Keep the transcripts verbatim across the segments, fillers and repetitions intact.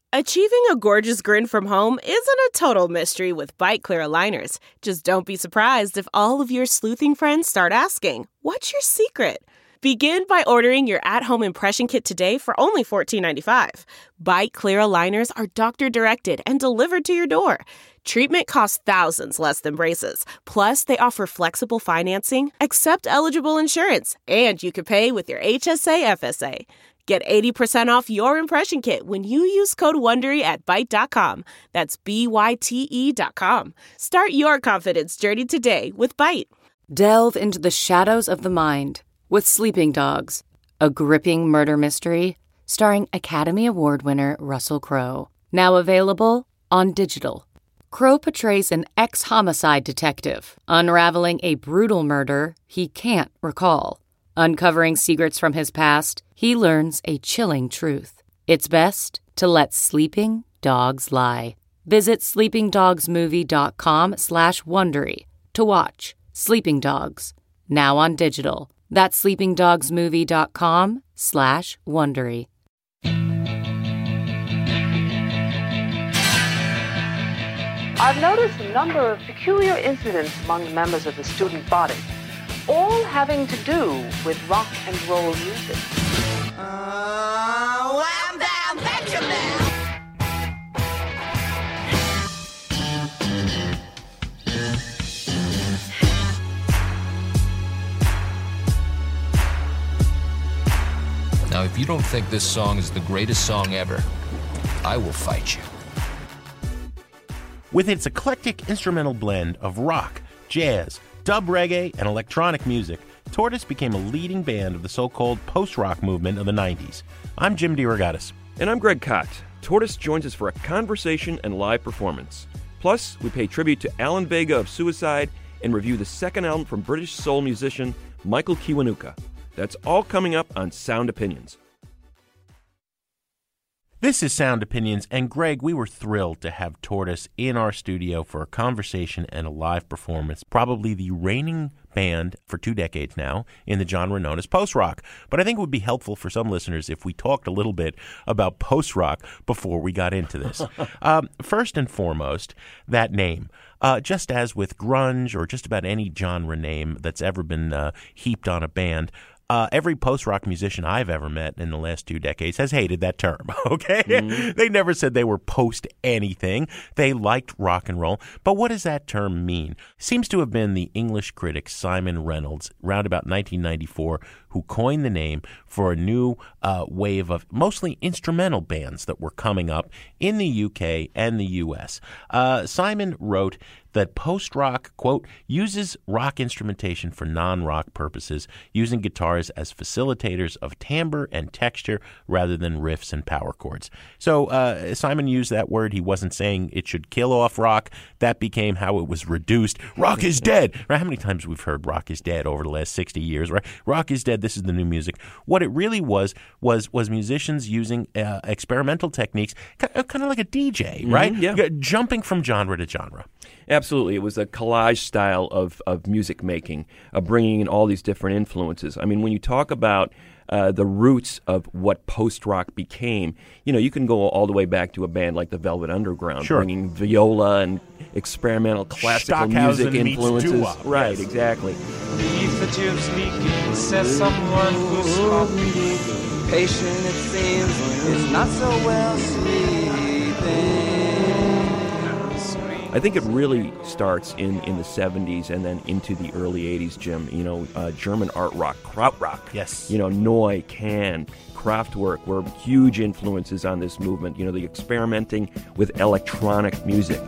Achieving a gorgeous grin from home isn't a total mystery with Byte Clear aligners. Just don't be surprised if all of your sleuthing friends start asking, "What's your secret?" Begin by ordering your at-home impression kit today for only fourteen ninety-five. Byte Clear aligners are doctor-directed and delivered to your door. Treatment costs thousands less than braces. Plus, they offer flexible financing, accept eligible insurance, and you can pay with your H S A F S A. Get eighty percent off your impression kit when you use code WONDERY at byte dot com. That's B Y T E dot com. Start your confidence journey today with Byte. Delve into the shadows of the mind with Sleeping Dogs, a gripping murder mystery starring Academy Award winner Russell Crowe. Now available on digital. Crowe portrays an ex-homicide detective unraveling a brutal murder he can't recall. Uncovering secrets from his past, he learns a chilling truth. It's best to let sleeping dogs lie. Visit sleepingdogsmovie.com slash Wondery to watch Sleeping Dogs, now on digital. That's sleepingdogsmovie.com slash Wondery. I've noticed a number of peculiar incidents among the members of the student body, all having to do with rock and roll music. Uh, wham, bam, Benjamin! Now, if you don't think this song is the greatest song ever, I will fight you. With its eclectic instrumental blend of rock, jazz, dub reggae, and electronic music, Tortoise became a leading band of the so-called post-rock movement of the nineties. I'm Jim DeRogatis. And I'm Greg Kot. Tortoise joins us for a conversation and live performance. Plus, we pay tribute to Alan Vega of Suicide and review the second album from British soul musician Michael Kiwanuka. That's all coming up on Sound Opinions. This is Sound Opinions, and Greg, we were thrilled to have Tortoise in our studio for a conversation and a live performance, probably the reigning band for two decades now in the genre known as post-rock. But I think it would be helpful for some listeners if we talked a little bit about post-rock before we got into this. um, first and foremost, that name. Uh, just as with grunge or just about any genre name that's ever been uh, heaped on a band, Uh, every post-rock musician I've ever met in the last two decades has hated that term, okay? Mm-hmm. They never said they were post-anything. They liked rock and roll. But what does that term mean? Seems to have been the English critic Simon Reynolds, around about nineteen ninety-four, who coined the name for a new uh, wave of mostly instrumental bands that were coming up in the U K and the U S. Uh, Simon wrote that post-rock, quote, uses rock instrumentation for non-rock purposes, using guitars as facilitators of timbre and texture rather than riffs and power chords. So uh, Simon used that word. He wasn't saying it should kill off rock. That became how it was reduced. Rock is dead. Right? How many times we've heard rock is dead over the last sixty years, right? Rock is dead. This is the new music. What it really was was was musicians using uh, experimental techniques, kind of like a D J, right? Mm-hmm, yeah. Jumping from genre to genre. Absolutely. It was a collage style of, of music making, of bringing in all these different influences. I mean, when you talk about uh, the roots of what post-rock became, you know, you can go all the way back to a band like the Velvet Underground, sure. bringing viola and experimental classical music influences. Doo-wop. Right, yes. Exactly. Beneath the tube speaking, says someone who's sloppy. Patient, it seems, is not so well sleeping. I think it really starts in, in the seventies and then into the early eighties, Jim. You know, uh, German art rock, Krautrock. Yes. You know, Neu, Can, Kraftwerk were huge influences on this movement. You know, the experimenting with electronic music.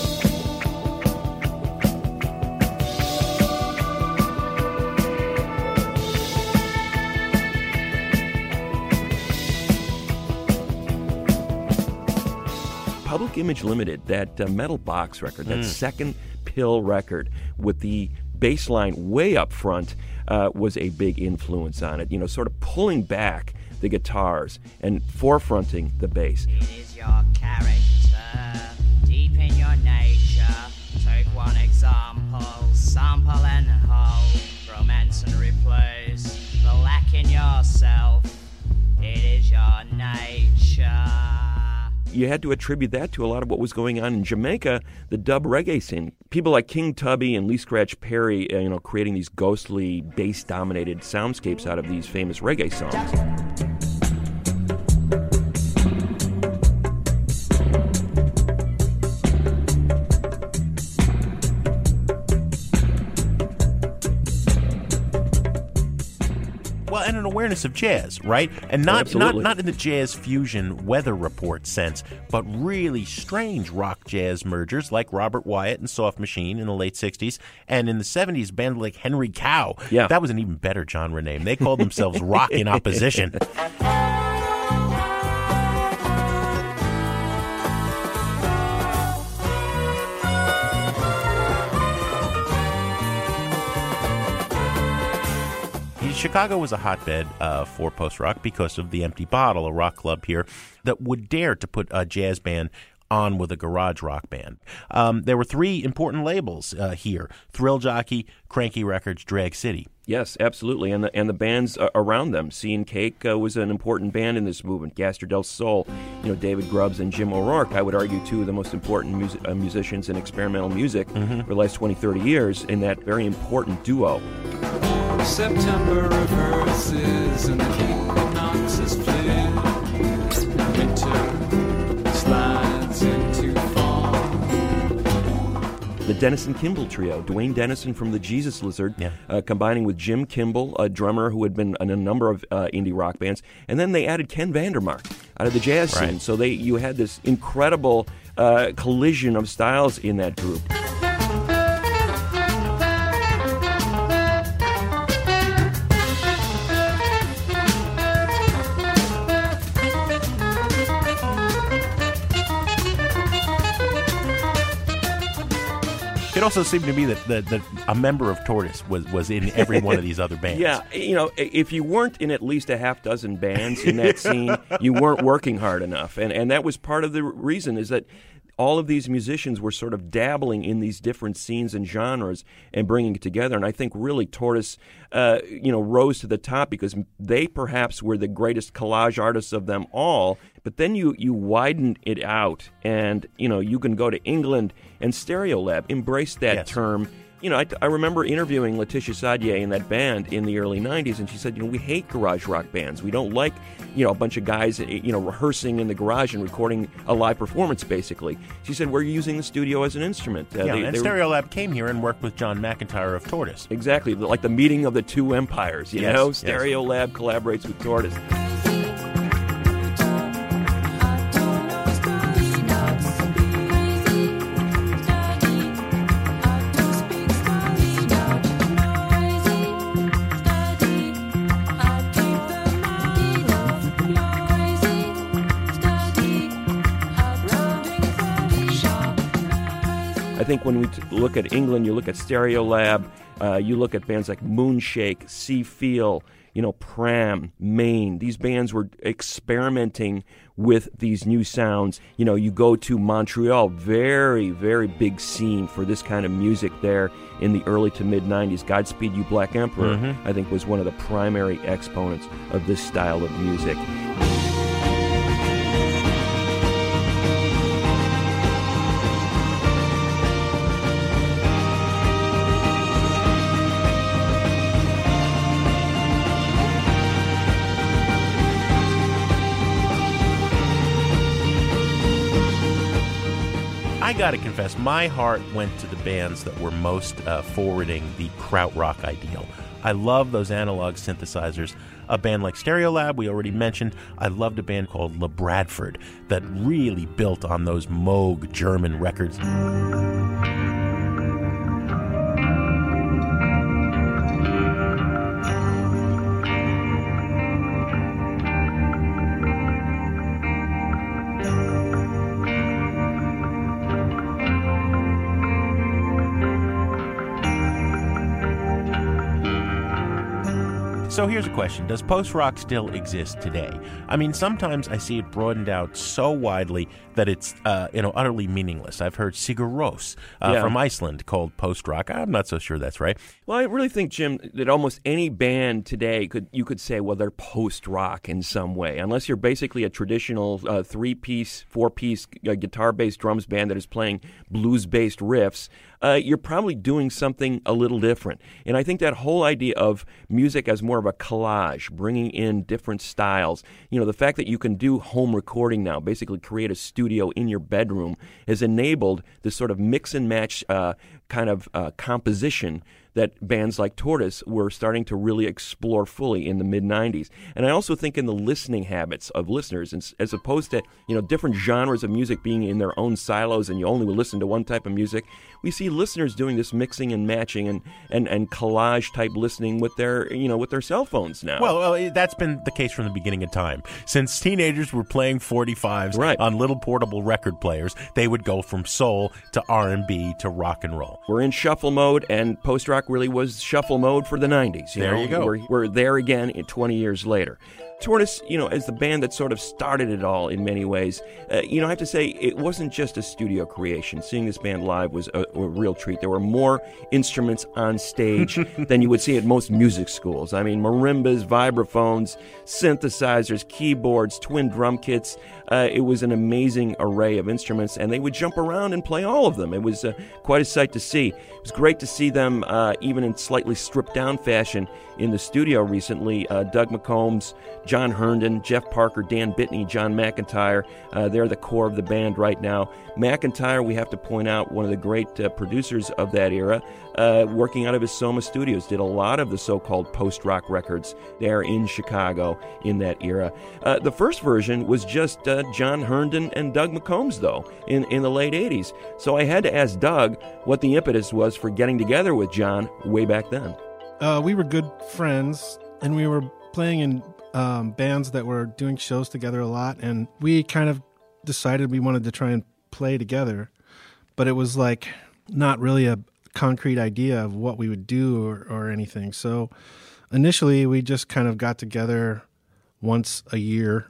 Public Image Limited, that uh, metal box record, that mm. second pill record with the bass line way up front uh, was a big influence on it. You know, sort of pulling back the guitars and forefronting the bass. It is your character, deep in your nature. Take one example, sample and hold, romance and replace the lack in yourself. It is your nature. you had to attribute that to a lot of what was going on in Jamaica, the dub reggae scene. People like King Tubby and Lee Scratch Perry, uh, you know, creating these ghostly, bass-dominated soundscapes out of these famous reggae songs. Well, and an awareness of jazz, right? And not, not Absolutely. not in the jazz fusion weather report sense, but really strange rock jazz mergers like Robert Wyatt and Soft Machine in the late sixties, and in the seventies, a band like Henry Cow. Yeah. That was an even better genre name. They called themselves Rock in Opposition. Chicago was a hotbed uh, for post-rock because of the Empty Bottle, a rock club here that would dare to put a jazz band on with a garage rock band. Um, there were three important labels uh, here: Thrill Jockey, Cranky Records, Drag City. Yes, absolutely, and the and the bands uh, around them. Sea and Cake uh, was an important band in this movement. Gaster del Sol, you know, David Grubbs and Jim O'Rourke, I would argue, two of the most important music, uh, musicians in experimental music mm-hmm. for the last twenty, thirty years in that very important duo. September reverses and the equinox is fleet. Winter slides into fall. The Dennison Kimball Trio, Dwayne Dennison from the Jesus Lizard, yeah. uh, combining with Jim Kimball, a drummer who had been in a number of uh, indie rock bands, and then they added Ken Vandermark out of the jazz right. scene. So they you had this incredible uh, collision of styles in that group. It also seemed to me that, that, that a member of Tortoise was, was in every one of these other bands. Yeah, you know, if you weren't in at least a half dozen bands in that scene, you weren't working hard enough. And and that was part of the reason, is that all of these musicians were sort of dabbling in these different scenes and genres and bringing it together. And I think really Tortoise, uh, you know, rose to the top because they perhaps were the greatest collage artists of them all. But then you, you widen it out, and, you know, you can go to England, and Stereolab embraced that yes. term. You know, I, I remember interviewing Letitia Sadier in that band in the early nineties, and she said, you know, we hate garage rock bands. We don't like, you know, a bunch of guys, you know, rehearsing in the garage and recording a live performance, basically. She said, we're using the studio as an instrument. Uh, yeah, they, and they Stereolab came here and worked with John McIntyre of Tortoise. Exactly, like the meeting of the two empires, you yes, know? yes. Stereolab collaborates with Tortoise. I think when we t- look at England, you look at Stereolab, uh, you look at bands like Moonshake, Sea Feel, you know, Pram, Maine. These bands were experimenting with these new sounds. You know, you go to Montreal, very, very big scene for this kind of music there in the early to mid nineties. Godspeed You Black Emperor, mm-hmm. I think, was one of the primary exponents of this style of music. I gotta confess, my heart went to the bands that were most uh, forwarding the krautrock ideal. I love those analog synthesizers. A band like Stereolab, we already mentioned. I loved a band called Le Bradford that really built on those Moog German records. So here's a question. Does post-rock still exist today? I mean, sometimes I see it broadened out so widely that it's uh, you know utterly meaningless. I've heard Sigur Rós uh, Yeah. from Iceland called post-rock. I'm not so sure that's right. Well, I really think, Jim, that almost any band today could you could say, well, they're post-rock in some way, unless you're basically a traditional uh, three-piece, four-piece uh, guitar-based drums band that is playing blues-based riffs. Uh, you're probably doing something a little different. And I think that whole idea of music as more of a collage, bringing in different styles, you know, the fact that you can do home recording now, basically create a studio in your bedroom, has enabled this sort of mix and match uh, kind of uh, composition that bands like Tortoise were starting to really explore fully in the mid nineties. And I also think in the listening habits of listeners, as, as opposed to, you know, different genres of music being in their own silos and you only will listen to one type of music, we see listeners doing this mixing and matching and, and, and collage type listening with their, you know, with their cell phones now. Well, well, that's been the case from the beginning of time. Since teenagers were playing forty-fives Right. on little portable record players, they would go from soul to R and B to rock and roll. We're in shuffle mode, and post-rock really was shuffle mode for the nineties. You There know? you go. We're, we're there again in twenty years later. Tortoise, you know, as the band that sort of started it all in many ways, uh, you know, I have to say it wasn't just a studio creation. Seeing this band live was a, a real treat. There were more instruments on stage than you would see at most music schools. I mean, marimbas, vibraphones, synthesizers, keyboards, twin drum kits. Uh, it was an amazing array of instruments, and they would jump around and play all of them. It was uh, quite a sight to see. It was great to see them, uh, even in slightly stripped-down fashion, in the studio recently. Uh, Doug McCombs, John Herndon, Jeff Parker, Dan Bitney, John McIntyre. Uh, they're the core of the band right now. McIntyre, we have to point out, one of the great uh, producers of that era, uh, working out of his Soma Studios, did a lot of the so-called post-rock records there in Chicago in that era. Uh, the first version was just uh, John Herndon and Doug McCombs, though, in, in the late eighties. So I had to ask Doug what the impetus was for getting together with John way back then. Uh, we were good friends, and we were playing in um, bands that were doing shows together a lot, and we kind of decided we wanted to try and play together, but it was like not really a concrete idea of what we would do or, or anything. So initially, we just kind of got together once a year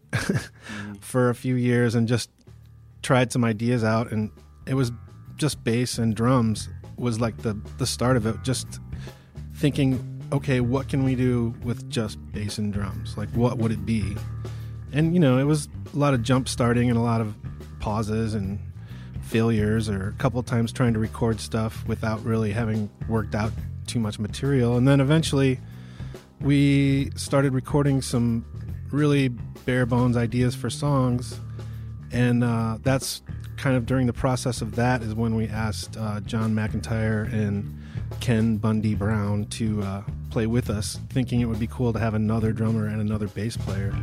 for a few years and just tried some ideas out, and it was just bass and drums was like the, the start of it, just thinking, okay, what can we do with just bass and drums? Like, what would it be? And, you know, it was a lot of jump starting and a lot of pauses and failures, or a couple of times trying to record stuff without really having worked out too much material. And then eventually we started recording some really bare bones ideas for songs. And uh, that's kind of during the process of that is when we asked uh, John McIntyre and Ken Bundy Brown to uh, play with us, thinking it would be cool to have another drummer and another bass player.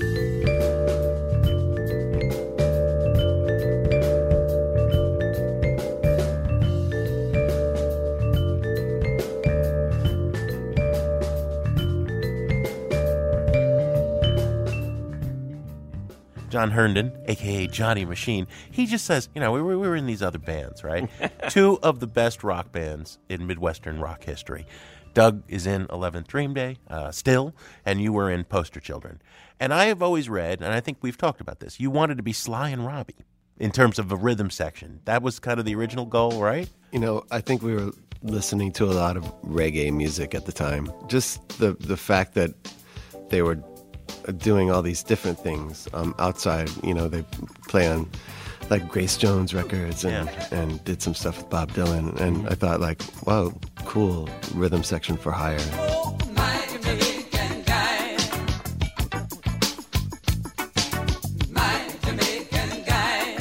John Herndon, a k a. Johnny Machine, he just says, you know, we were, we were in these other bands, right? Two of the best rock bands in Midwestern rock history. Doug is in eleventh Dream Day, uh, still, and you were in Poster Children. And I have always read, and I think we've talked about this, you wanted to be Sly and Robbie in terms of a rhythm section. That was kind of the original goal, right? You know, I think we were listening to a lot of reggae music at the time. Just the, the fact that they were doing all these different things um, outside. You know, they play on like Grace Jones records and, yeah. and did some stuff with Bob Dylan. And I thought, like, wow, cool rhythm section for hire. Oh, my Jamaican guy. My Jamaican guy.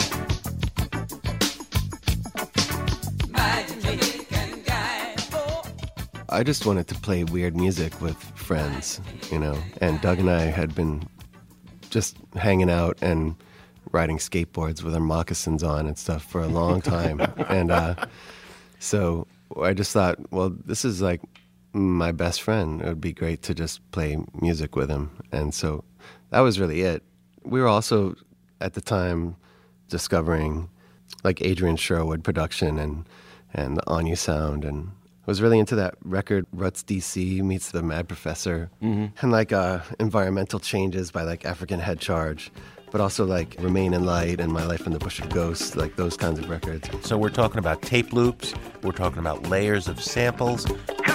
My Jamaican guy. Oh. I just wanted to play weird music with friends, you know, and Doug and I had been just hanging out and riding skateboards with our moccasins on and stuff for a long time. and uh, so I just thought, well, this is like my best friend. It would be great to just play music with him. And so that was really it. We were also, at the time, discovering like Adrian Sherwood production and, and the Anya sound and was really into that record Ruts D C meets the Mad Professor, Mm-hmm. and like uh, Environmental Changes by like African Head Charge, but also like Remain in Light and My Life in the Bush of Ghosts, like those kinds of records. So we're talking about tape loops, we're talking about layers of samples.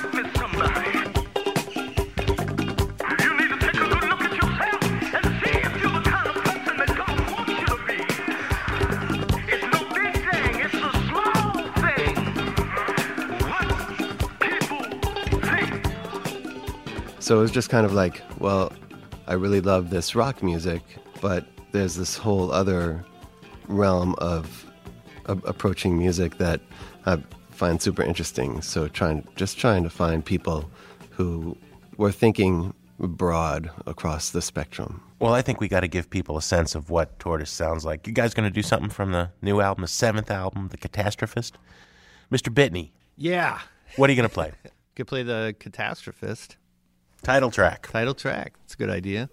So it was just kind of like, well, I really love this rock music, but there's this whole other realm of, of approaching music that I find super interesting. So trying, just trying to find people who were thinking broad across the spectrum. Well, I think we got to give people a sense of what Tortoise sounds like. You guys going to do something from the new album, the seventh album, The Catastrophist? Mister Bitney. Yeah. What are you going to play? Could play The Catastrophist. Title track. Title track. That's a good idea.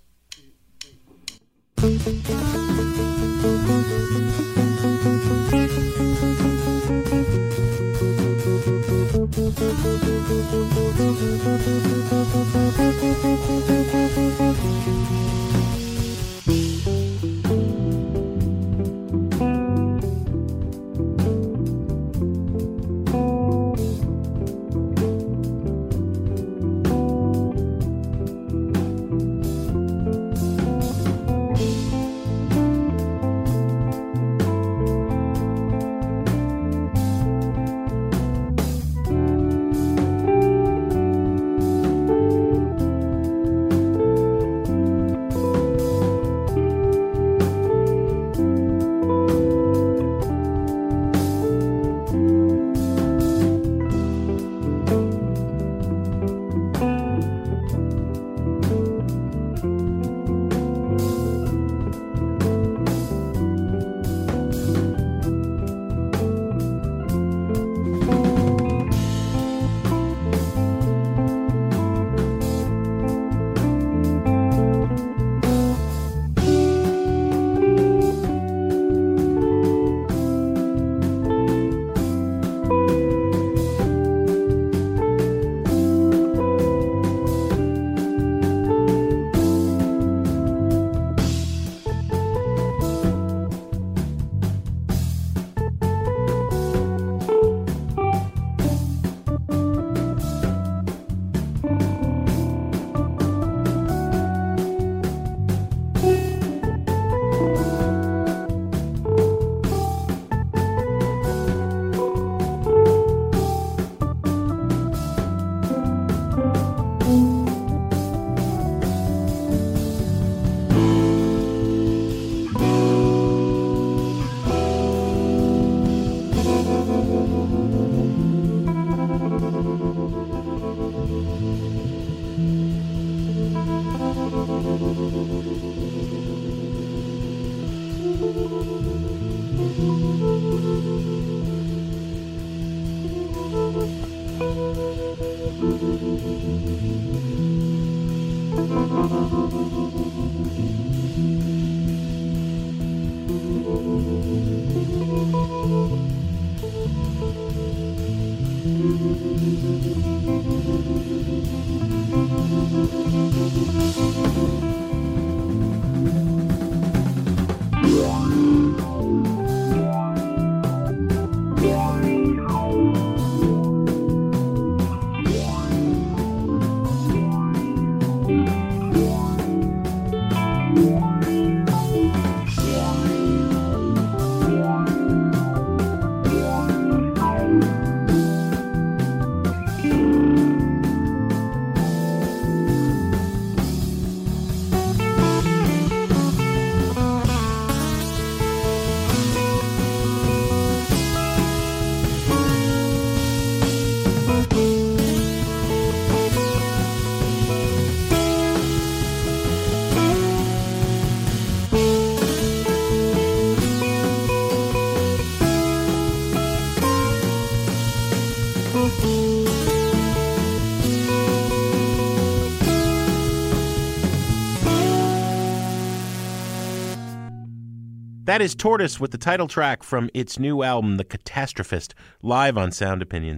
That is Tortoise with the title track from its new album, The Catastrophist, live on Sound Opinions.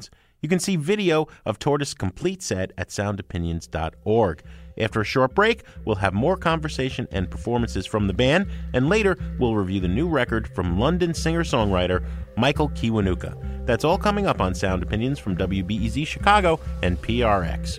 You can see video of Tortoise' complete set at sound opinions dot org. After a short break, we'll have more conversation and performances from the band, and later we'll review the new record from London singer-songwriter Michael Kiwanuka. That's all coming up on Sound Opinions from W B E Z Chicago and P R X.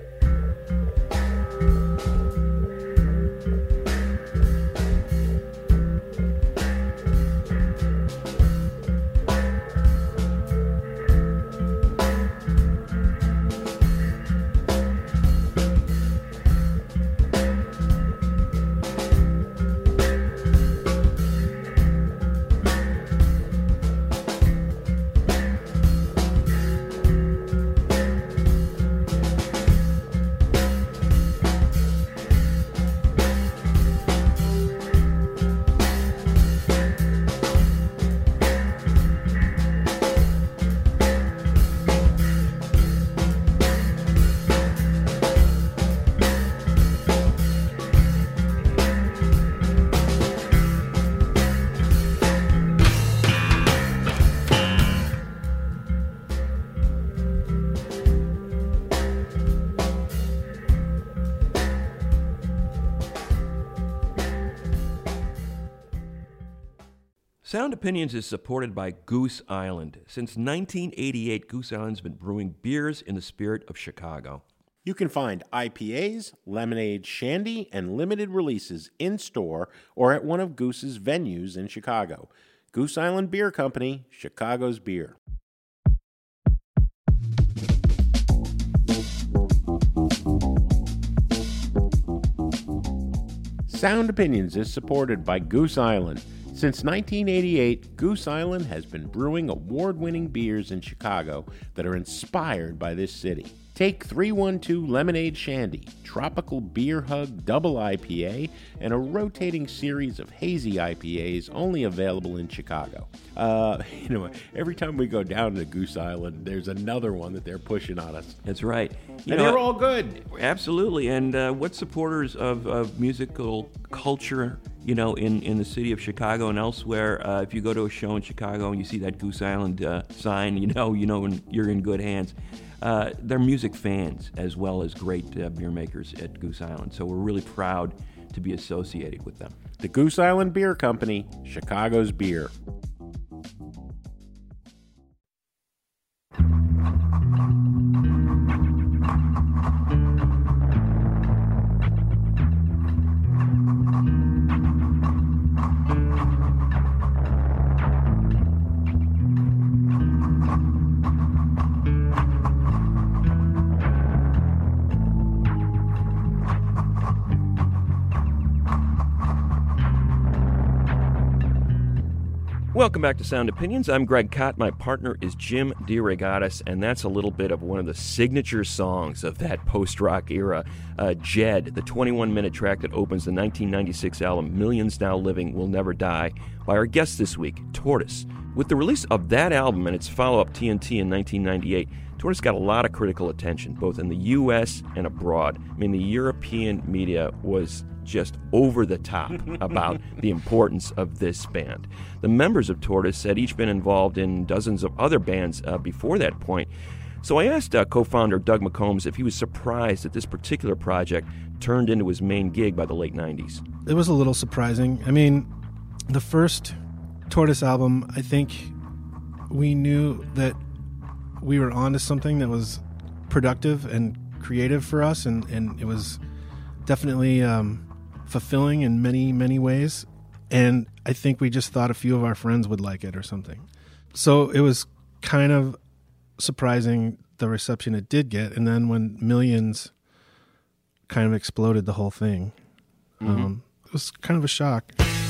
Sound Opinions is supported by Goose Island. Since nineteen eighty-eight, Goose Island's been brewing beers in the spirit of Chicago. You can find I P As, lemonade, shandy, and limited releases in-store or at one of Goose's venues in Chicago. Goose Island Beer Company, Chicago's beer. Sound Opinions is supported by Goose Island. Since nineteen eighty-eight, Goose Island has been brewing award-winning beers in Chicago that are inspired by this city. Take three one two Lemonade Shandy, Tropical Beer Hug Double I P A, and a rotating series of hazy I P As only available in Chicago. Uh, you know, every time we go down to Goose Island, there's another one that they're pushing on us. That's right. You and know, they're all good. Absolutely. And uh, what supporters of, of musical culture, you know, in, in the city of Chicago and elsewhere, uh, if you go to a show in Chicago and you see that Goose Island uh, sign, you know, you know when you're in good hands. Uh, they're music fans as well as great uh, beer makers at Goose Island. So we're really proud to be associated with them. The Goose Island Beer Company, Chicago's beer. Welcome back to Sound Opinions. I'm Greg Kot. My partner is Jim DeRogatis, and that's a little bit of one of the signature songs of that post-rock era, uh, Jed, the twenty-one minute track that opens the nineteen ninety-six album Millions Now Living Will Never Die, by our guest this week, Tortoise. With the release of that album and its follow-up T N T in nineteen ninety-eight, Tortoise got a lot of critical attention, both in the U S and abroad. I mean, the European media was just over the top about the importance of this band. The members of Tortoise had each been involved in dozens of other bands uh, before that point. So I asked uh, co-founder Doug McCombs if he was surprised that this particular project turned into his main gig by the late nineties. It was a little surprising. I mean, the first Tortoise album, I think we knew that we were onto something that was productive and creative for us, and, and it was definitely um, fulfilling in many, many ways. And I think we just thought a few of our friends would like it or something. So it was kind of surprising the reception it did get. And then when Millions kind of exploded the whole thing, mm-hmm. um, it was kind of a shock.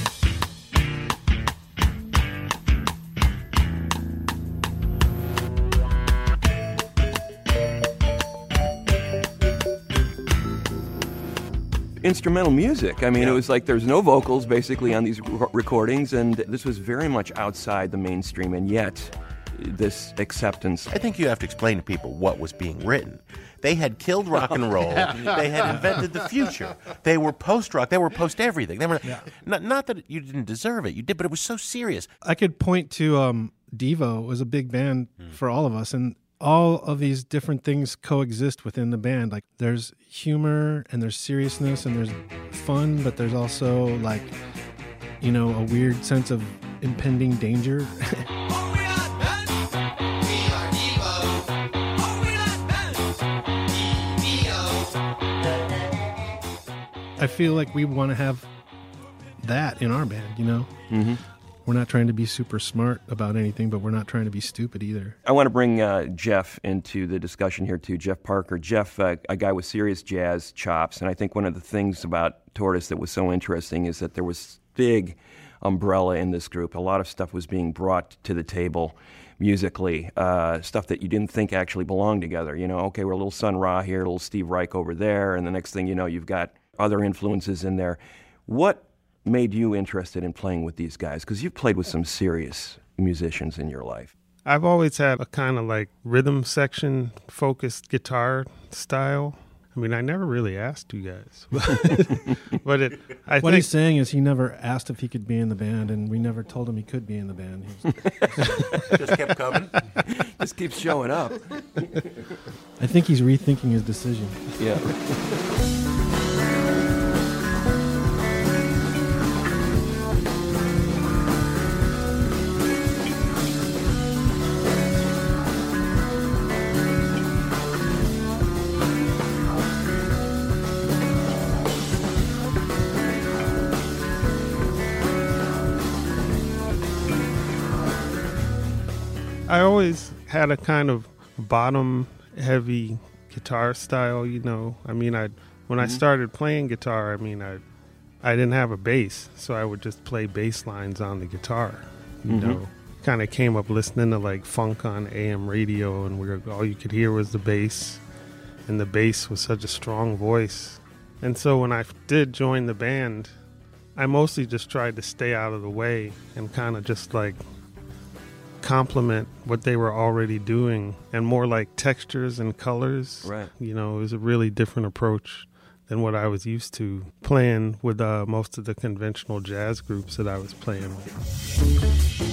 Instrumental music. I mean, yeah. It was like there's no vocals basically on these re- recordings, and this was very much outside the mainstream, and yet this acceptance. I think you have to explain to people what was being written. They had killed rock and roll. They had invented the future. They were post-rock. They were post-everything. They were yeah. not, not that you didn't deserve it. You did, but it was so serious. I could point to um, Devo was a big band mm. for all of us, and all of these different things coexist within the band. Like there's humor and there's seriousness and there's fun, but there's also like, you know, a weird sense of impending danger. I feel like we want to have that in our band, you know? Mm-hmm. We're not trying to be super smart about anything, but we're not trying to be stupid either. I want to bring uh, Jeff into the discussion here, too. Jeff Parker. Jeff, uh, a guy with serious jazz chops, and I think one of the things about Tortoise that was so interesting is that there was big umbrella in this group. A lot of stuff was being brought to the table musically, uh, stuff that you didn't think actually belonged together. You know, okay, we're a little Sun Ra here, a little Steve Reich over there, and the next thing you know, you've got other influences in there. What made you interested in playing with these guys? Because you've played with some serious musicians in your life. I've always had a kind of like rhythm section focused guitar style. I mean, I never really asked you guys, but it. I what think, he's saying is he never asked if he could be in the band, and we never told him he could be in the band. He was just kept coming. Just keeps showing up. I think he's rethinking his decision. Yeah. I always had a kind of bottom-heavy guitar style, you know. I mean, I when mm-hmm. I started playing guitar, I mean, I I didn't have a bass, so I would just play bass lines on the guitar, you mm-hmm. know. Kind of came up listening to like funk on A M radio, and we were, all you could hear was the bass, and the bass was such a strong voice. And so when I did join the band, I mostly just tried to stay out of the way and kind of just like complement what they were already doing, and more like textures and colors. Right. You know, it was a really different approach than what I was used to playing with uh, most of the conventional jazz groups that I was playing with.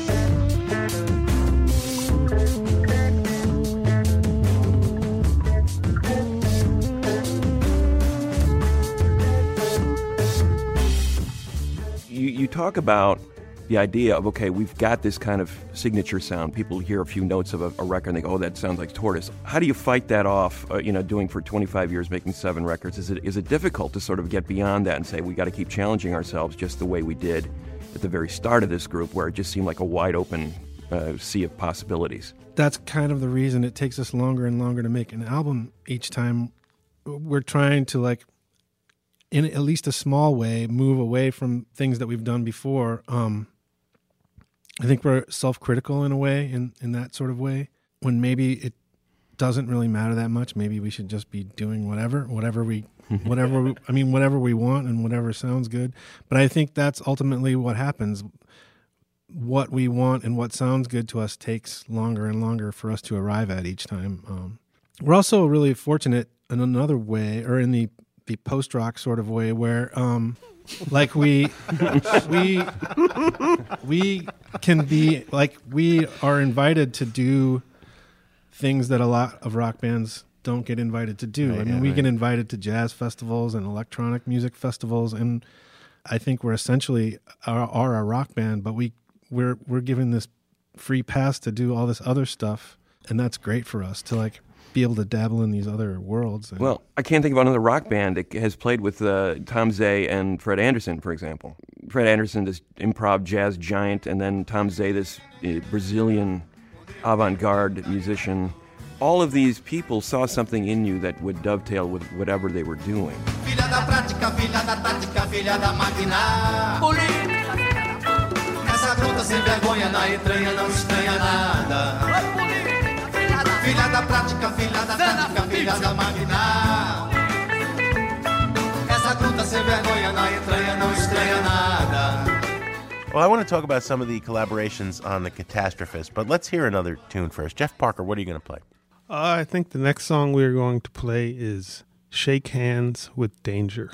You, you talk about the idea of, okay, we've got this kind of signature sound. People hear a few notes of a, a record and they go, oh, that sounds like Tortoise. How do you fight that off, uh, you know, doing for twenty-five years, making seven records? Is it is it difficult to sort of get beyond that and say, we got to keep challenging ourselves just the way we did at the very start of this group, where it just seemed like a wide open uh, sea of possibilities? That's kind of the reason it takes us longer and longer to make an album each time. We're trying to, like, in at least a small way, move away from things that we've done before. Um, I think we're self-critical in a way, in, in that sort of way, when maybe it doesn't really matter that much. Maybe we should just be doing whatever, whatever we, whatever we, I mean, whatever we want and whatever sounds good. But I think that's ultimately what happens. What we want and what sounds good to us takes longer and longer for us to arrive at each time. Um, we're also really fortunate in another way, or in the, the post-rock sort of way, where... Um, Like we, we, we can be like we are invited to do things that a lot of rock bands don't get invited to do. Right, I mean, yeah, we right. get invited to jazz festivals and electronic music festivals, and I think we're essentially are, are a rock band, but we we're we're given this free pass to do all this other stuff, and that's great for us to like be able to dabble in these other worlds. And Well, I can't think of another rock band that has played with uh, Tom Zay and Fred Anderson, for example. Fred Anderson, this improv jazz giant, and then Tom Zay, this uh, Brazilian avant-garde musician. All of these people saw something in you that would dovetail with whatever they were doing. Filha da prática, filha da tática, filha da máquina. Política, essa gruta sem vergonha na entranha não estranha nada. Filha da prática, filha da tática, filha da máquina. Essa gruta sem vergonha na entranha não estranha nada. Well, I want to talk about some of the collaborations on the Catastrophist, but let's hear another tune first. Jeff Parker, what are you going to play? Uh, I think the next song we're going to play is Shake Hands with Danger.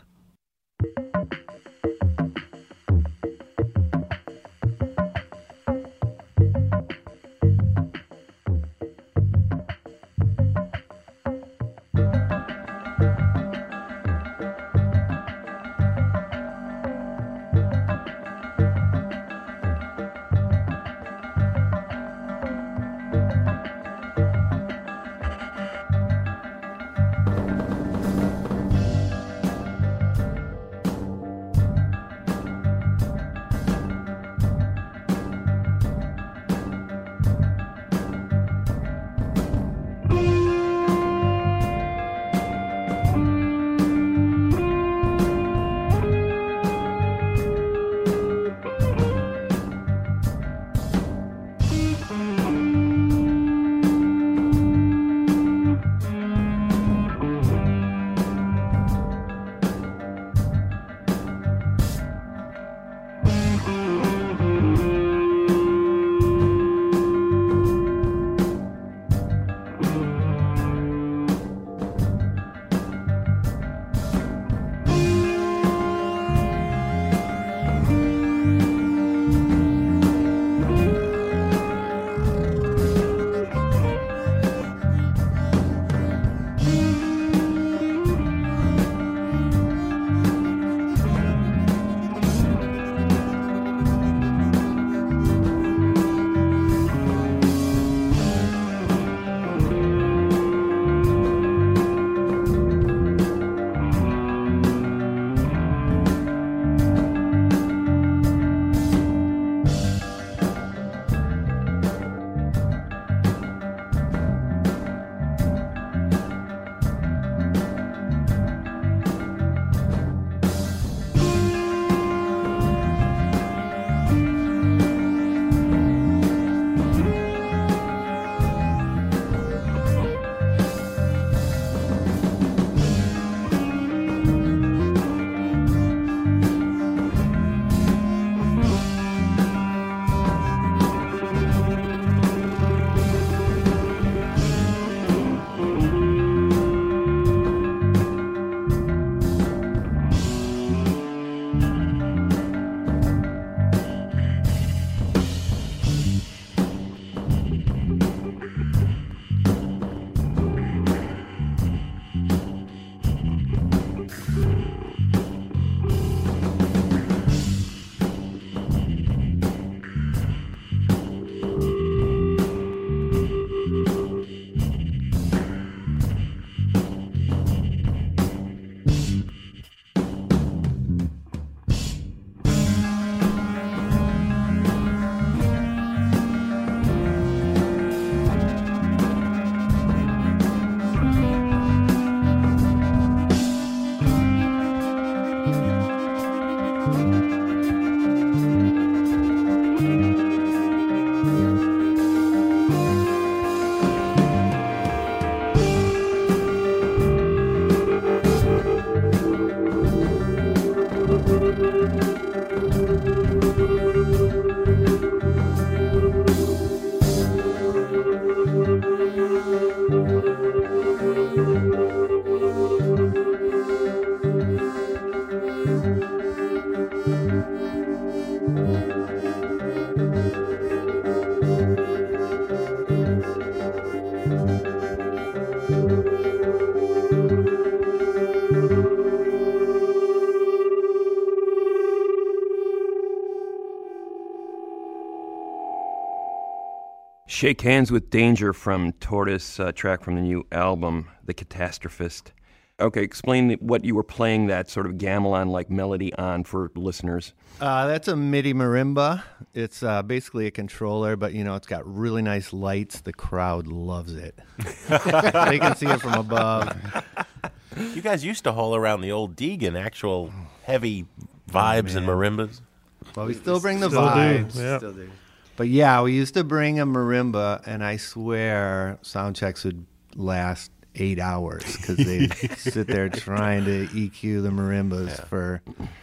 Shake Hands with Danger from Tortoise, uh, track from the new album, The Catastrophist. Okay, explain what you were playing that sort of gamelan-like melody on for listeners. Uh, that's a MIDI marimba. It's uh, basically a controller, but, you know, it's got really nice lights. The crowd loves it. They can see it from above. You guys used to haul around the old Deegan, actual heavy vibes oh, and marimbas. Well, we still bring the still vibes. Do. Yep. Still do. But yeah, we used to bring a marimba, and I swear sound checks would last eight hours because they'd sit there trying to E Q the marimbas yeah. for.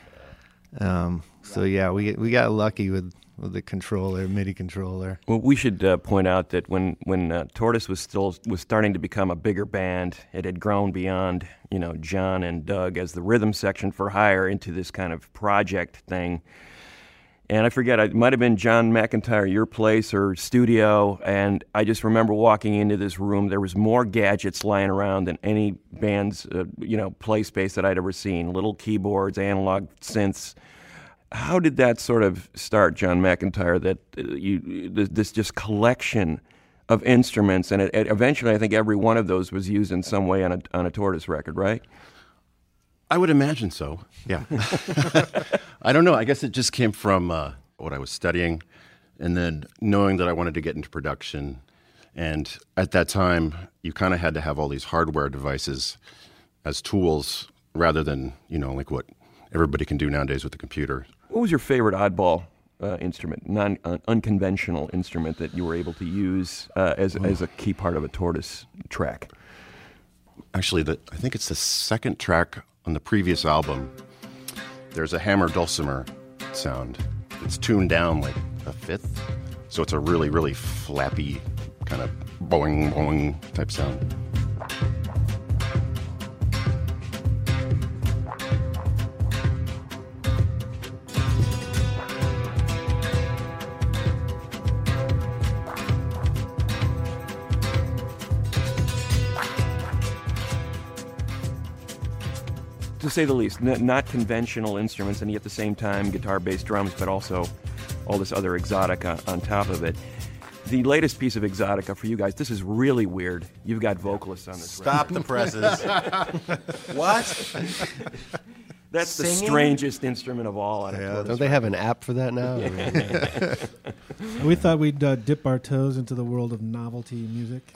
Um, so yeah, we we got lucky with, with the controller, MIDI controller. Well, we should uh, point out that when when uh, Tortoise was still was starting to become a bigger band, it had grown beyond you know John and Doug as the rhythm section for hire into this kind of project thing. And I forget, it might have been John McIntyre, your place or studio, and I just remember walking into this room. There was more gadgets lying around than any band's, uh, you know, play space that I'd ever seen. Little keyboards, analog synths. How did that sort of start, John McIntyre? That uh, you this just collection of instruments, and it, it, eventually, I think every one of those was used in some way on a on a Tortoise record, right? I would imagine so, yeah. I don't know. I guess it just came from uh, what I was studying and then knowing that I wanted to get into production. And at that time, you kind of had to have all these hardware devices as tools rather than, you know, like what everybody can do nowadays with a computer. What was your favorite oddball uh, instrument, non uh, unconventional instrument that you were able to use uh, as, as a key part of a Tortoise track? Actually, the, I think it's the second track on the previous album. There's a hammer dulcimer sound. It's tuned down like a fifth, so it's a really, really flappy kind of boing, boing type sound. To say the least, N- not conventional instruments, and yet at the same time guitar, bass, drums, but also all this other exotica on top of it. The latest piece of exotica for you guys, this is really weird. You've got vocalists on this Stop record. the presses. What? That's Singing? the strangest instrument of all. On a Yeah, Tortoise don't they have an app for that now? We thought we'd uh, dip our toes into the world of novelty music.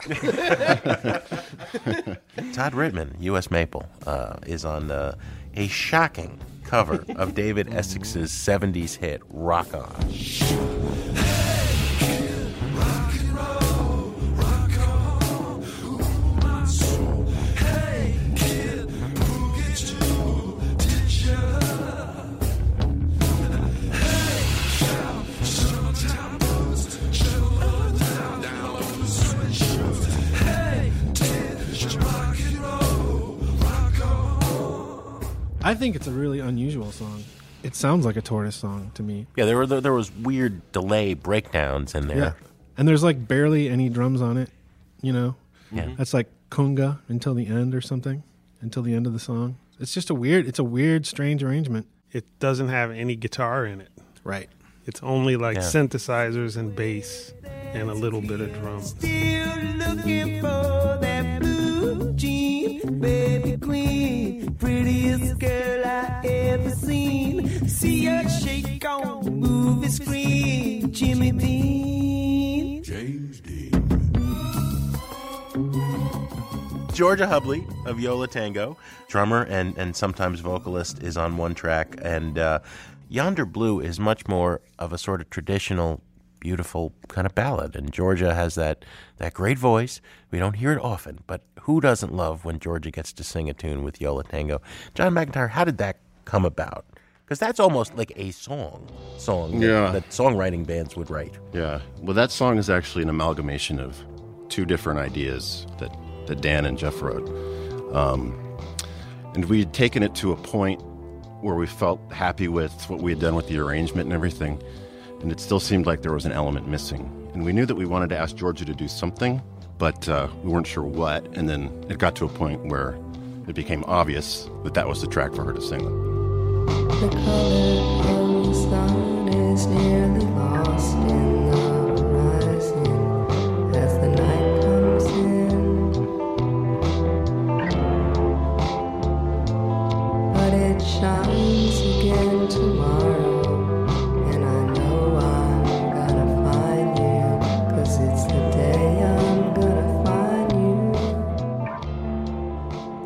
Todd Ridman, U S Maple, uh, is on uh, a shocking cover of David Essex's seventies hit, Rock On. I think it's a really unusual song. It sounds like a Tortoise song to me. Yeah, there were there was weird delay breakdowns in there. Yeah. And there's like barely any drums on it, you know? Yeah. That's like conga until the end or something, until the end of the song. It's just a weird, it's a weird, strange arrangement. It doesn't have any guitar in it. Right. It's only like Yeah. synthesizers and bass and a little bit of drum. Still looking for that blue jean, baby queen, prettiest girl I ever seen. See her shake on the movie screen, Jimmy Dean. James Dean. Georgia Hubley of Yo La Tengo, drummer and, and sometimes vocalist, is on one track. And uh, Yonder Blue is much more of a sort of traditional, beautiful kind of ballad. And Georgia has that, that great voice. We don't hear it often, but who doesn't love when Georgia gets to sing a tune with Yo La Tengo? John McIntyre, how did that come about? Because that's almost like a song, song that, Yeah. that songwriting bands would write. Yeah. Well, that song is actually an amalgamation of two different ideas that, that Dan and Jeff wrote. Um, and we had taken it to a point where we felt happy with what we had done with the arrangement and everything. And it still seemed like there was an element missing. And we knew that we wanted to ask Georgia to do something, but uh, we weren't sure what. And then it got to a point where it became obvious that that was the track for her to sing on. The color of the sun is nearly lost in the horizon.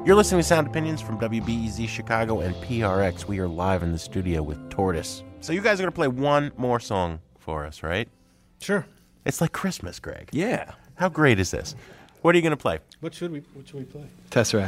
You're listening to Sound Opinions from W B E Z Chicago and P R X. We are live in the studio with Tortoise. So you guys are going to play one more song for us, right? Sure. It's like Christmas, Greg. Yeah. How great is this? What are you going to play? What should we What should we play? Tesseract.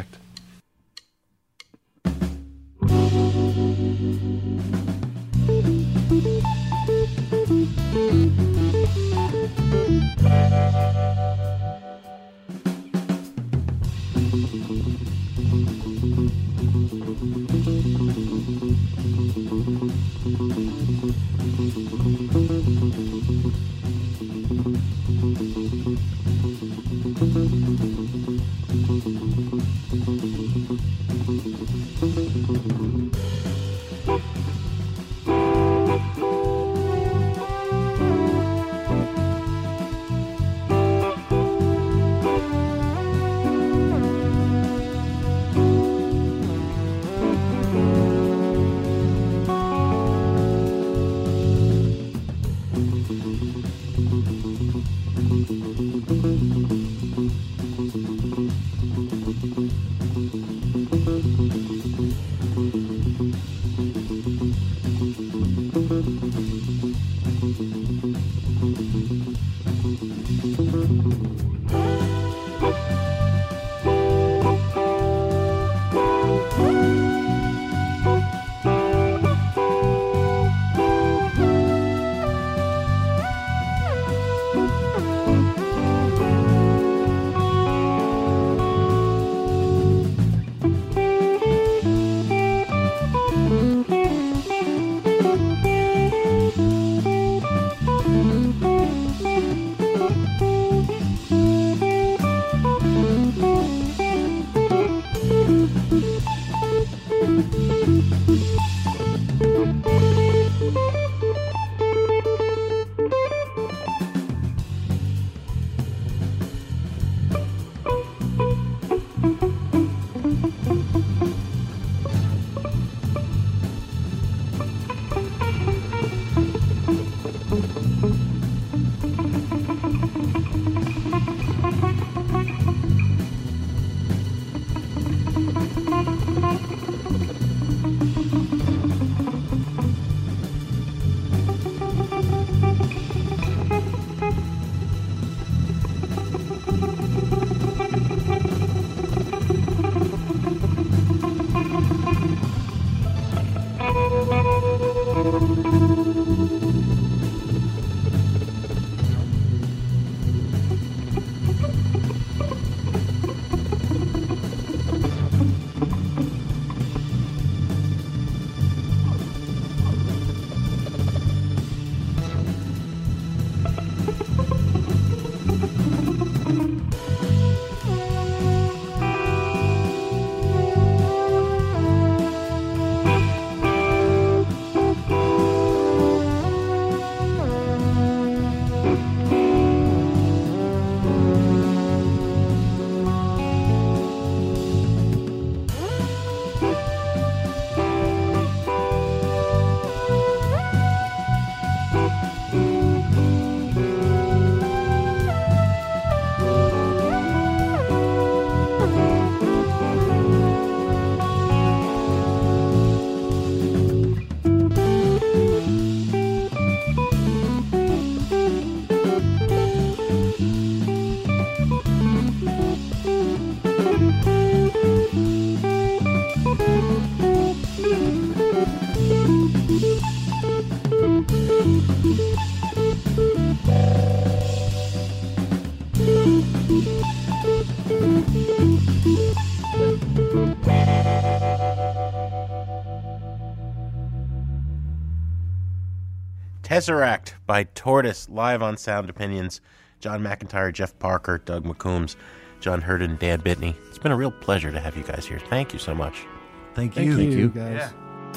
Tesseract by Tortoise, live on Sound Opinions. John McIntyre, Jeff Parker, Doug McCombs, John Hurden, Dan Bitney. It's been a real pleasure to have you guys here. Thank you so much. Thank you. Thank you, guys.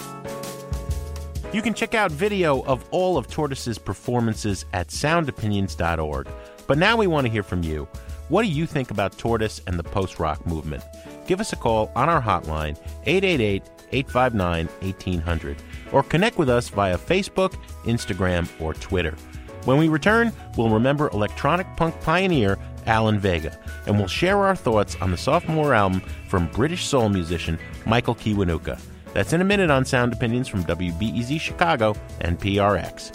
Yeah. You can check out video of all of Tortoise's performances at sound opinions dot org. But now we want to hear from you. What do you think about Tortoise and the post-rock movement? Give us a call on our hotline, eight eight eight, eight five nine, one eight zero zero, or connect with us via Facebook, Instagram, or Twitter. When we return, we'll remember electronic punk pioneer Alan Vega, and we'll share our thoughts on the sophomore album from British soul musician Michael Kiwanuka. That's in a minute on Sound Opinions from W B E Z Chicago and P R X.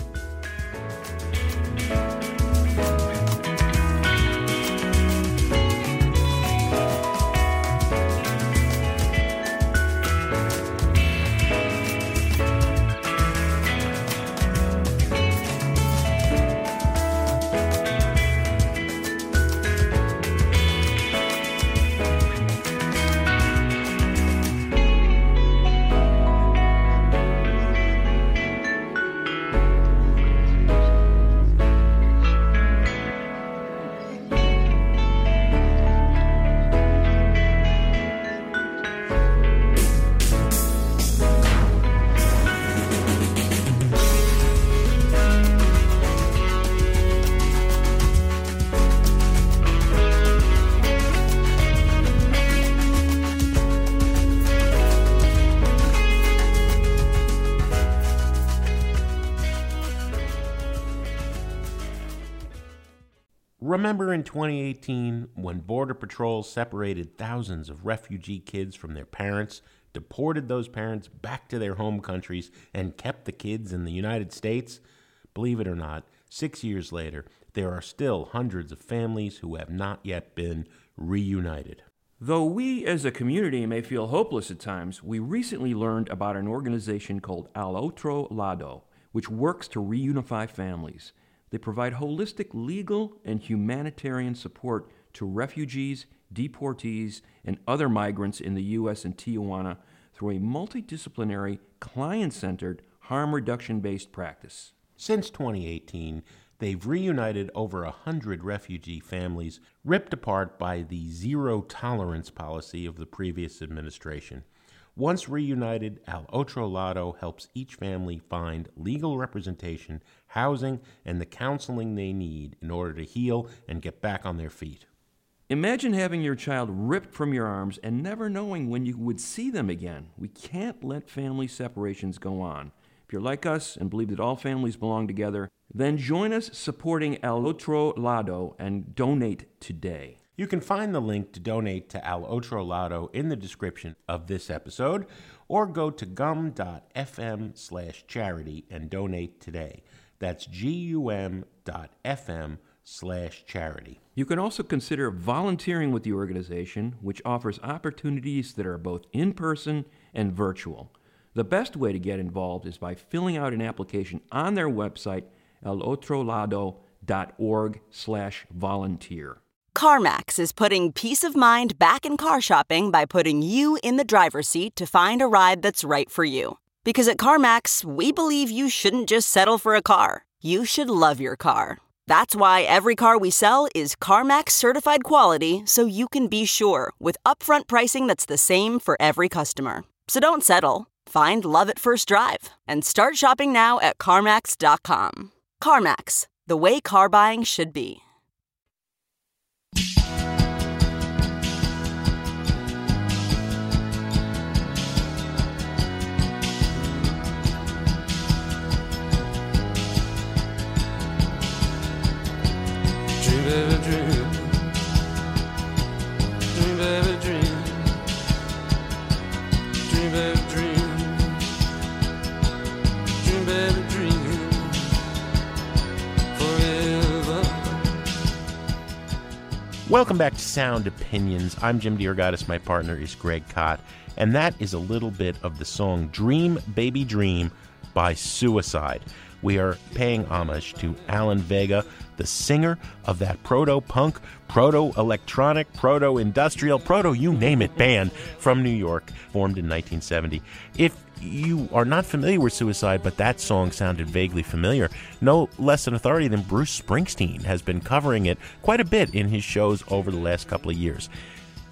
Remember in twenty eighteen when Border Patrol separated thousands of refugee kids from their parents, deported those parents back to their home countries, and kept the kids in the United States? Believe it or not, six years later, there are still hundreds of families who have not yet been reunited. Though we as a community may feel hopeless at times, we recently learned about an organization called Al Otro Lado, which works to reunify families. They provide holistic legal and humanitarian support to refugees, deportees, and other migrants in the U S and Tijuana through a multidisciplinary, client-centered, harm reduction-based practice. Since twenty eighteen, they've reunited over a hundred refugee families ripped apart by the zero-tolerance policy of the previous administration. Once reunited, Al Otro Lado helps each family find legal representation, housing, and the counseling they need in order to heal and get back on their feet. Imagine having your child ripped from your arms and never knowing when you would see them again. We can't let family separations go on. If you're like us and believe that all families belong together, then join us supporting Al Otro Lado and donate today. You can find the link to donate to Al Otro Lado in the description of this episode, or go to gum.fm slash charity and donate today. That's gum.fm slash charity. You can also consider volunteering with the organization, which offers opportunities that are both in-person and virtual. The best way to get involved is by filling out an application on their website, alotrolado.org slash volunteer. CarMax is putting peace of mind back in car shopping by putting you in the driver's seat to find a ride that's right for you. Because at CarMax, we believe you shouldn't just settle for a car. You should love your car. That's why every car we sell is CarMax certified quality, so you can be sure with upfront pricing that's the same for every customer. So don't settle. Find love at first drive and start shopping now at CarMax dot com. CarMax, the way car buying should be. Dream, baby, dream. Dream, baby, dream. Dream, baby, dream. Dream, baby, dream. Forever. Welcome back to Sound Opinions. I'm Jim DeRogatis. My partner is Greg Kot. And that is a little bit of the song Dream, Baby, Dream by Suicide. We are paying homage to Alan Vega, the singer of that proto-punk, proto-electronic, proto-industrial, proto-you-name-it band from New York, formed in nineteen seventy. If you are not familiar with Suicide, but that song sounded vaguely familiar, no less an authority than Bruce Springsteen has been covering it quite a bit in his shows over the last couple of years.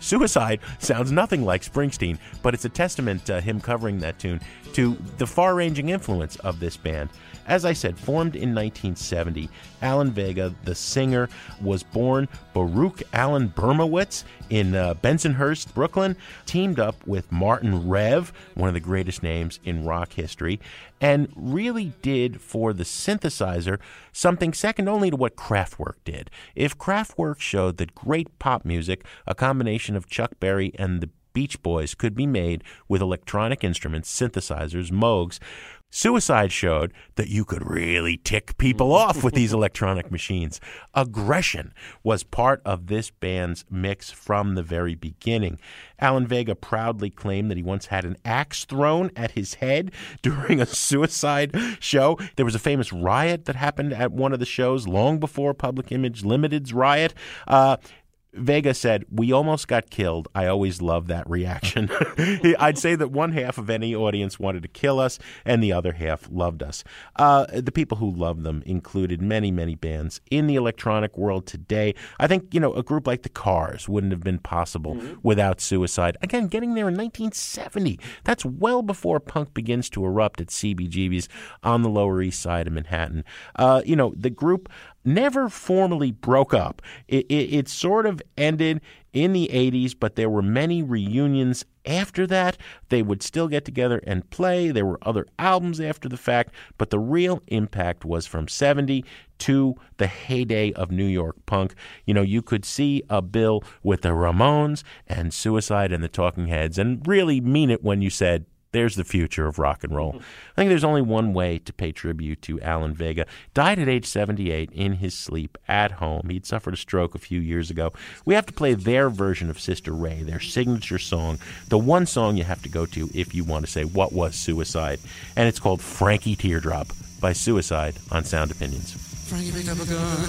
Suicide sounds nothing like Springsteen, but it's a testament to him covering that tune to the far-ranging influence of this band. As I said, formed in nineteen seventy, Alan Vega, the singer, was born Baruch Alan Bermowitz in uh, Bensonhurst, Brooklyn, teamed up with Martin Rev, one of the greatest names in rock history, and really did for the synthesizer something second only to what Kraftwerk did. If Kraftwerk showed that great pop music, a combination of Chuck Berry and the Beach Boys, could be made with electronic instruments, synthesizers, Moogs, Suicide showed that you could really tick people off with these electronic machines. Aggression was part of this band's mix from the very beginning. Alan Vega proudly claimed that he once had an axe thrown at his head during a Suicide show. There was a famous riot that happened at one of the shows long before Public Image Limited's riot. Uh, Vega said, "We almost got killed. I always love that reaction." I'd say that one half of any audience wanted to kill us, and the other half loved us. Uh, the people who loved them included many, many bands in the electronic world today. I think, you know, a group like the Cars wouldn't have been possible mm-hmm. without Suicide. Again, getting there in nineteen seventy. That's well before punk begins to erupt at C B G B's on the Lower East Side of Manhattan. Uh, you know, the group never formally broke up. It, it, it sort of ended in the eighties, but there were many reunions after that. They would still get together and play. There were other albums after the fact, but the real impact was from seventy to the heyday of New York punk. You know, you could see a bill with the Ramones and Suicide and the Talking Heads and really mean it when you said, there's the future of rock and roll. I think there's only one way to pay tribute to Alan Vega. Died at age seventy-eight in his sleep at home. He'd suffered a stroke a few years ago. We have to play their version of Sister Ray, their signature song, the one song you have to go to if you want to say what was Suicide. And it's called Frankie Teardrop by Suicide on Sound Opinions. Frankie picked up a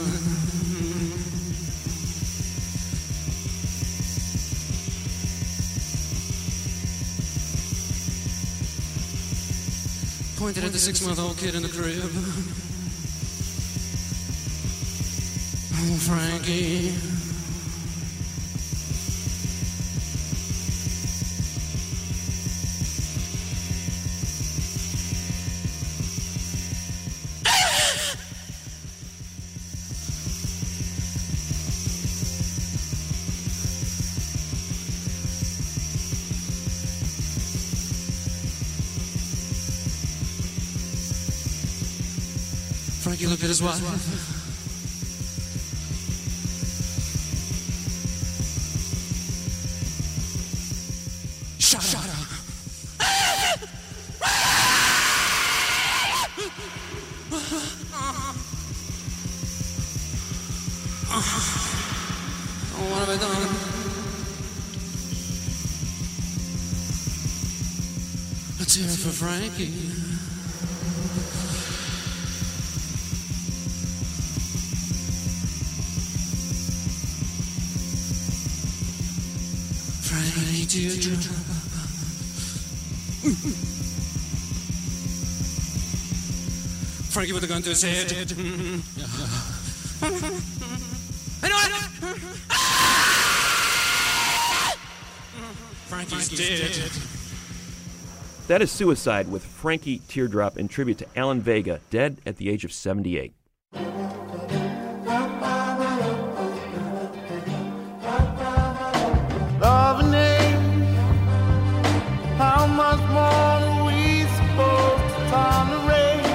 gun. Pointed at the six-month-old kid in the crib. Oh, Frankie. Frankie looked at his wife. Shut, Shut up. up. Oh, what have I done? Let's hear it for Frankie. Teardrop. Frankie with a gun to his head. I know it. Frankie's dead. That is Suicide with Frankie Teardrop in tribute to Alan Vega, dead at the age of seventy-eight. How much more are we supposed to tolerate?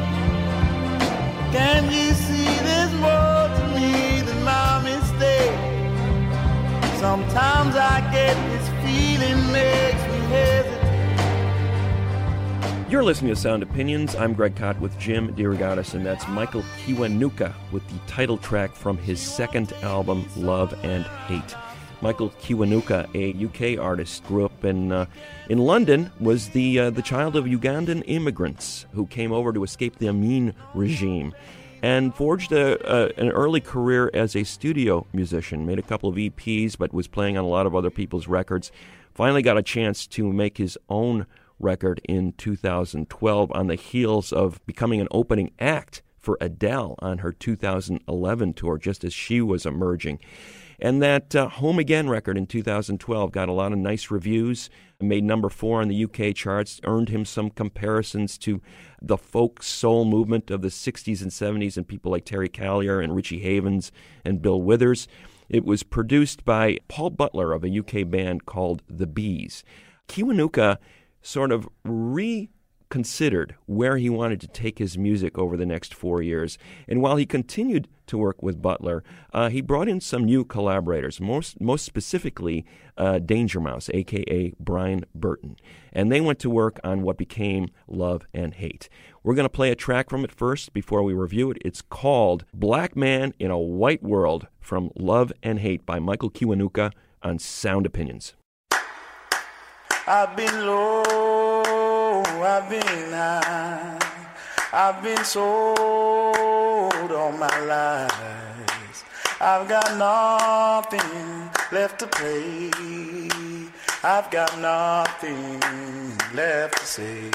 Can you see there's more to me than my mistake? Sometimes I get this feeling makes me hesitate. You're listening to Sound Opinions. I'm Greg Kot with Jim DeRogatis, and that's Michael Kiwanuka with the title track from his second album, Love and Hate. Michael Kiwanuka, a U K artist, grew up in uh, in London, was the uh, the child of Ugandan immigrants who came over to escape the Amin regime, and forged a, a, an early career as a studio musician. Made a couple of E Ps, but was playing on a lot of other people's records. Finally got a chance to make his own record in two thousand twelve on the heels of becoming an opening act for Adele on her two thousand eleven tour, just as she was emerging. And that uh, Home Again record in two thousand twelve got a lot of nice reviews, made number four on the U K charts, earned him some comparisons to the folk soul movement of the sixties and seventies and people like Terry Callier and Richie Havens and Bill Withers. It was produced by Paul Butler of a U K band called The Bees. Kiwanuka sort of reconsidered where he wanted to take his music over the next four years. And while he continued to work with Butler, uh, he brought in some new collaborators, most, most specifically uh, Danger Mouse, a k a. Brian Burton. And they went to work on what became Love and Hate. We're going to play a track from it first before we review it. It's called Black Man in a White World from Love and Hate by Michael Kiwanuka on Sound Opinions. I've been low, I've been high, I've been sold all my life. I've got nothing left to play, I've got nothing left to say.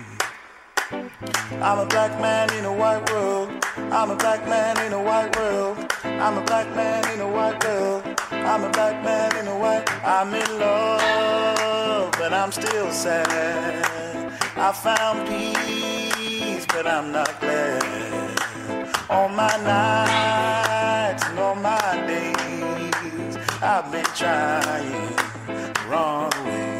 I'm a black man in a white world, I'm a black man in a white world, I'm a black man in a white world, I'm a black man in a white, I'm in love, but I'm still sad. I found peace, but I'm not glad. All my nights and all my days, I've been trying the wrong way.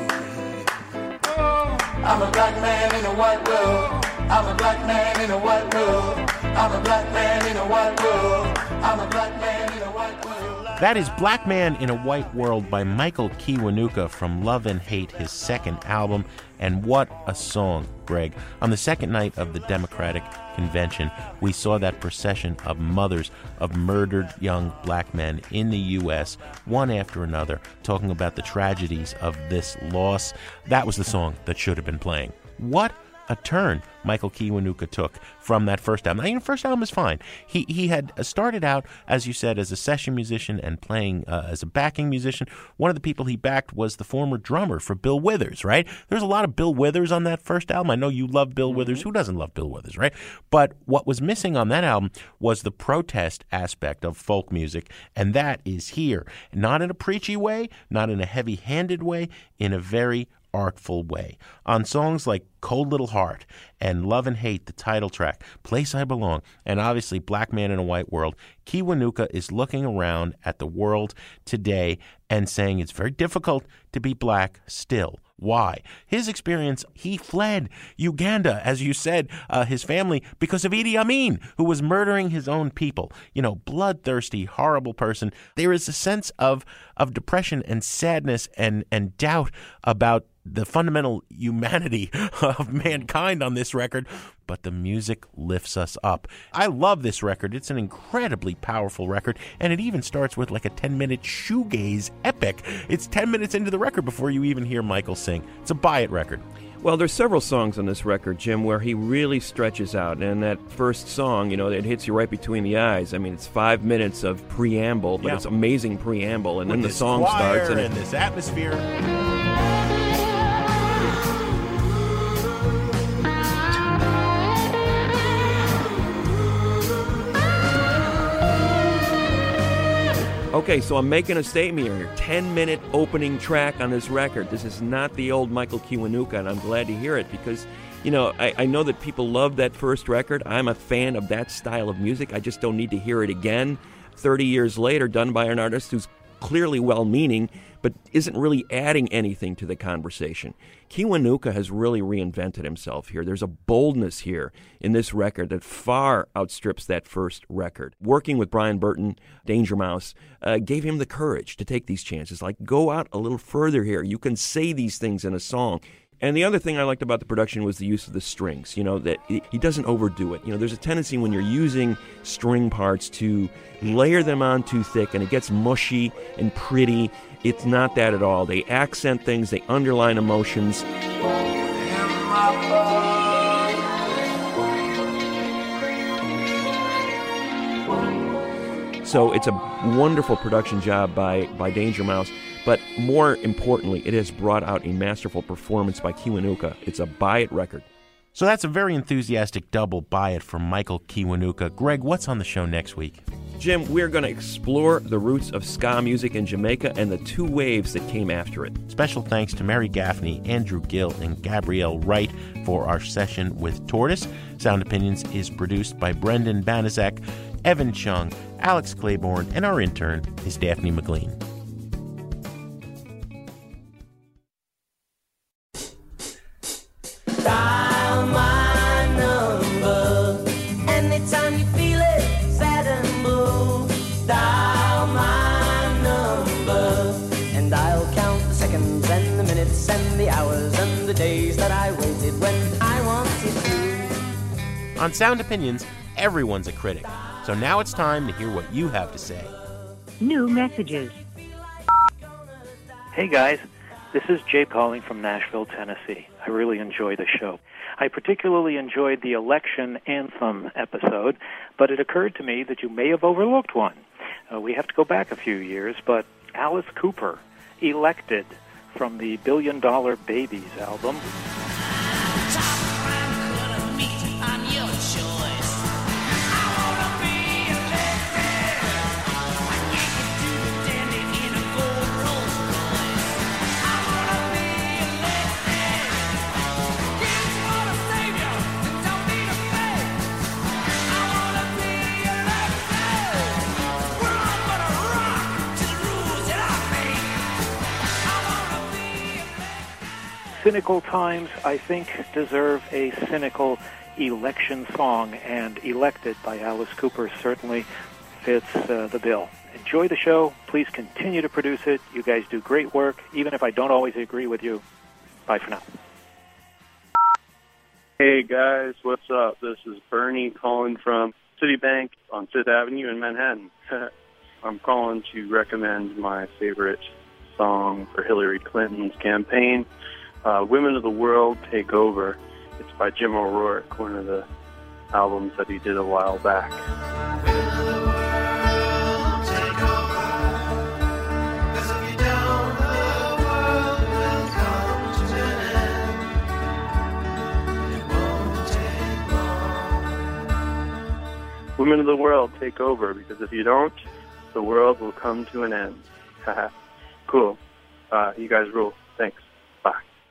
I'm a black man in a white world, I'm a black man in a white world, I'm a black man in a white world, I'm a black man in a white world. That is Black Man in a White World by Michael Kiwanuka from Love and Hate, his second album. And what a song, Greg. On the second night of the Democratic Convention, we saw that procession of mothers of murdered young black men in the U S, one after another, talking about the tragedies of this loss. That was the song that should have been playing. What a turn Michael Kiwanuka took from that first album. I mean, the first album is fine. He he had started out, as you said, as a session musician and playing uh, as a backing musician. One of the people he backed was the former drummer for Bill Withers, right? There's a lot of Bill Withers on that first album. I know you love Bill mm-hmm. Withers. Who doesn't love Bill Withers, right? But what was missing on that album was the protest aspect of folk music, and that is here. Not in a preachy way, not in a heavy-handed way, in a very artful way. On songs like Cold Little Heart and Love and Hate, the title track, Place I Belong, and obviously Black Man in a White World, Kiwanuka is looking around at the world today and saying it's very difficult to be black still. Why? His experience, he fled Uganda, as you said, uh, his family, because of Idi Amin, who was murdering his own people. You know, bloodthirsty, horrible person. There is a sense of of depression and sadness and, and doubt about the fundamental humanity of mankind on this record, but the music lifts us up. I love this record. It's an incredibly powerful record, and it even starts with like a ten-minute shoegaze epic. It's ten minutes into the record before you even hear Michael sing. It's a buy-it record. Well, there's several songs on this record, Jim, where he really stretches out. And that first song, you know, it hits you right between the eyes. I mean, it's five minutes of preamble, but yeah. It's amazing preamble. And with then the song choir starts. And, and it, this atmosphere. Okay, so I'm making a statement here. ten-minute opening track on this record. This is not the old Michael Kiwanuka, and I'm glad to hear it because, you know, I, I know that people love that first record. I'm a fan of that style of music. I just don't need to hear it again thirty years later, done by an artist who's clearly well-meaning, but isn't really adding anything to the conversation. Kiwanuka has really reinvented himself here. There's a boldness here in this record that far outstrips that first record. Working with Brian Burton, Danger Mouse, uh, gave him the courage to take these chances. Like, go out a little further here. You can say these things in a song. And the other thing I liked about the production was the use of the strings, you know, that he doesn't overdo it. You know, there's a tendency when you're using string parts to layer them on too thick and it gets mushy and pretty. It's not that at all. They accent things, they underline emotions. So it's a wonderful production job by, by Danger Mouse. But more importantly, it has brought out a masterful performance by Kiwanuka. It's a buy-it record. So that's a very enthusiastic double buy-it from Michael Kiwanuka. Greg, what's on the show next week? Jim, we're going to explore the roots of ska music in Jamaica and the two waves that came after it. Special thanks to Mary Gaffney, Andrew Gill, and Gabrielle Wright for our session with Tortoise. Sound Opinions is produced by Brendan Banaszak, Evan Chung, Alex Claiborne, and our intern is Daphne McLean. Dial my number anytime you feel it, sad and blue. Dial my number and I'll count the seconds and the minutes and the hours and the days that I waited when I wanted to. On Sound Opinions, everyone's a critic. So now it's time to hear what you have to say. New messages. Hey guys, this is Jay calling from Nashville, Tennessee. I really enjoy the show. I particularly enjoyed the election anthem episode, but it occurred to me that you may have overlooked one. Uh, we have to go back a few years, but Alice Cooper, Elected, from the Billion Dollar Babies album. Cynical times, I think, deserve a cynical election song, and Elected by Alice Cooper certainly fits uh, the bill. Enjoy the show. Please continue to produce it. You guys do great work, even if I don't always agree with you. Bye for now. Hey, guys. What's up? This is Bernie calling from Citibank on Fifth Avenue in Manhattan. I'm calling to recommend my favorite song for Hillary Clinton's campaign. Uh, Women of the World Take Over. It's by Jim O'Rourke, one of the albums that he did a while back. Women of the world, take over, because if you don't, the world will come to an end. Haha. Cool. Uh, you guys rule. Thanks. Bye.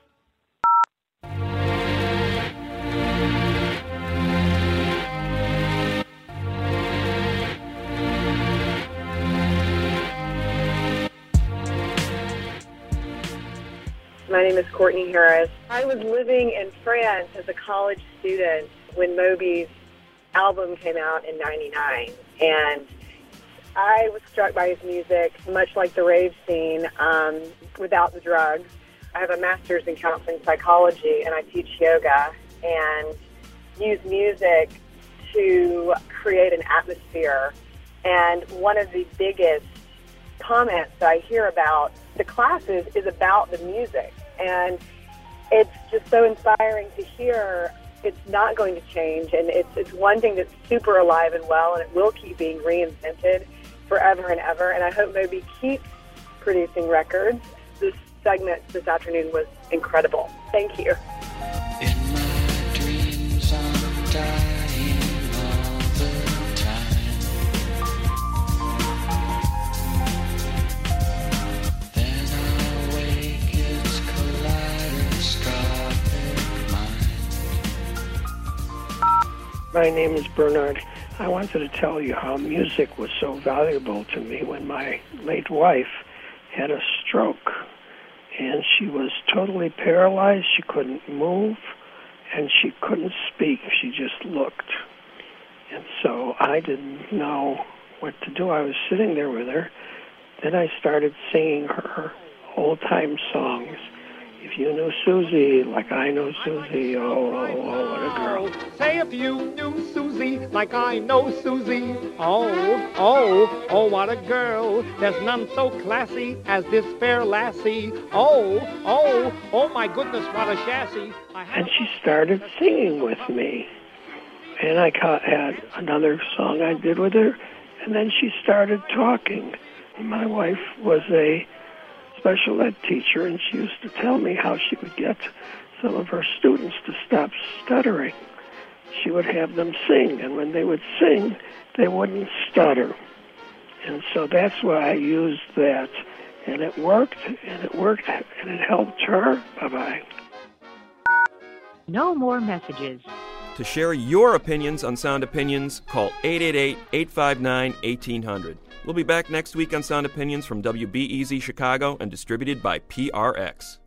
My name is Courtney Harris. I was living in France as a college student when Moby's album came out in ninety-nine, and I was struck by his music, much like the rave scene, um, without the drugs. I have a master's in counseling psychology, and I teach yoga and use music to create an atmosphere. And one of the biggest comments that I hear about the classes is about the music. And it's just so inspiring to hear it's not going to change. And it's, it's one thing that's super alive and well, and it will keep being reinvented forever and ever. And I hope Moby keeps producing records. This segment this afternoon was incredible. Thank you. In my dreams, I'm dying all the time. Then I wake, it's kaleidoscopic mind. My name is Bernard. I wanted to tell you how music was so valuable to me when my late wife had a stroke. And she was totally paralyzed. She couldn't move, and she couldn't speak. She just looked. And so I didn't know what to do. I was sitting there with her. Then I started singing her old-time songs. If you knew Susie like I know Susie, oh, oh, oh, what a girl. Say if you knew Susie like I know Susie, oh, oh, oh, what a girl. There's none so classy as this fair lassie. Oh, oh, oh, my goodness, what a chassis. And she started singing with me. And I had another song I did with her, and then she started talking. My wife was a special ed teacher, and she used to tell me how she would get some of her students to stop stuttering. She would have them sing, and when they would sing, they wouldn't stutter. And so that's why I used that. And it worked, and it worked, and it helped her. Bye-bye. No more messages. To share your opinions on Sound Opinions, call eight eight eight, eight five nine, eighteen hundred. We'll be back next week on Sound Opinions from W B E Z Chicago and distributed by P R X.